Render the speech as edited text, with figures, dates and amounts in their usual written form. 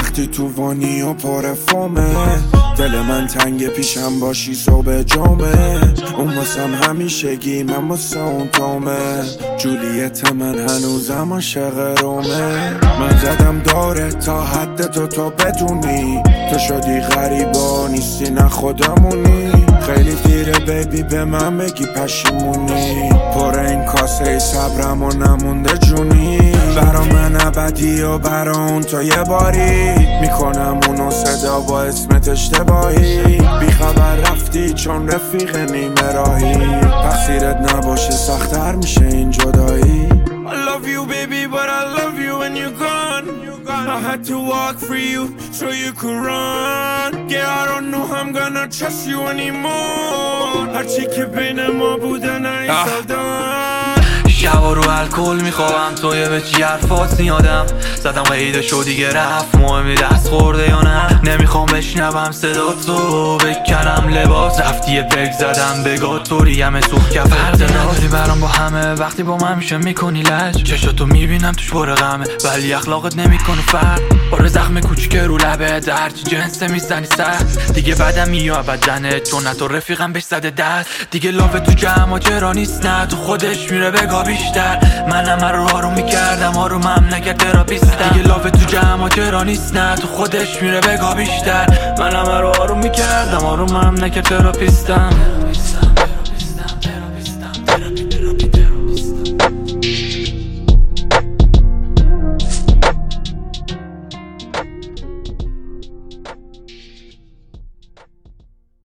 وقتی تو وانی و پر فومه. دل من تنگ پیشم باشی صبح جمعه. اون واسم همیشگی من واسه اون تومه. جولیت من هنوزم عاشق رومه. من زدم داره تا حد تو بدونی. تو شدی غریبا نیستی نه خودمونی. خیلی دیره بیبی به من بگی پشیمونی. پر این کاسه صبرم و نمونده جونی. برا من ابدی و برا اون تو یه باری. میکنم اونو صدا با اسمت اشتباهی. بیخبر رفتی چون رفیق نیمه راهی. تقصیرت نباشه سخت‌تر میشه این جدایی. I love you baby but I love you when you're gone. I had to walk for you so you could run. Yeah I don't know I'm gonna trust you anymore. هرچی که بین ما بوده نایستادم. شبا رو الکل میخوام توی به چی حرفات نیادم. زدم قیدشو دیگه رفت مهمی دست خورده یا نه. نمیخوام بشنوم صدا تو بکنم لباس. رفتی یه پک زدم بگاه توریم سوخ که فرد نداری برام با همه. وقتی با من میشه میکنی لج. چشاتو میبینم توش پر غمه ولی اخلاقت نمیکنه فرد. بار زخم کوچیک رو لبه هرچی جنسه میزنی سر. دیگه بعدم یا بدنه چون نه تو رفیقم بهش زده دست. دیگه لاف تو جمع چرا نیست نه تو خودش میره بگاه بیشتر. منم رو آروم میکردم آرومم نکرد تراپیستم. دیگه لاف تو جمع چرا نیست نه تو خودش میره بگاه بیشتر. منم رو آروم میکردم آرومم نکرد تراپیستم.